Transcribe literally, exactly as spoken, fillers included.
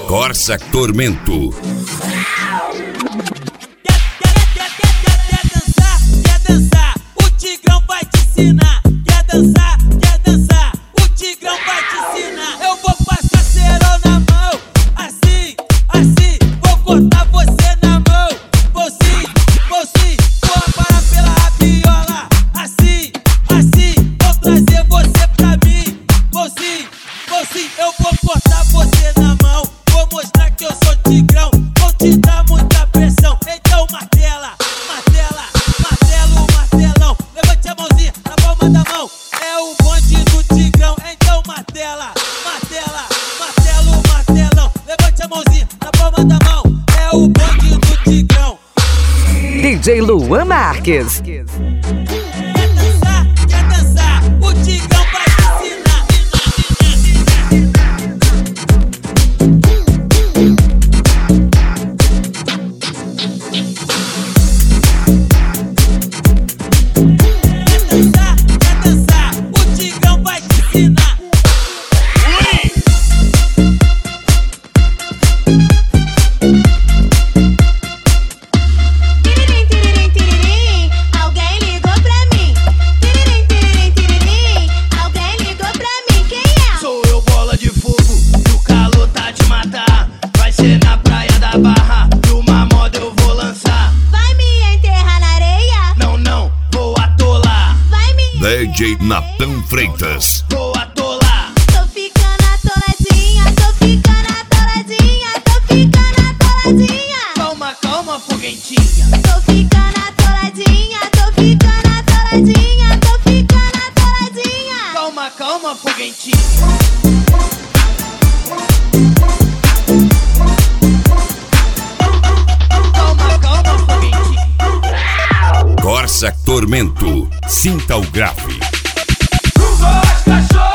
Corsa Tormento. D J Luan Marques. D J Natan Freitas. Vou atolar. Tô ficando atoladinha, tô ficando atoladinha, tô ficando atoladinha. Calma, calma, foguentinha. Tô ficando atoladinha, tô ficando atoladinha, tô ficando atoladinha. Calma, calma, foguentinha. Corsa Tormento. Sinta o grave. Cachorro!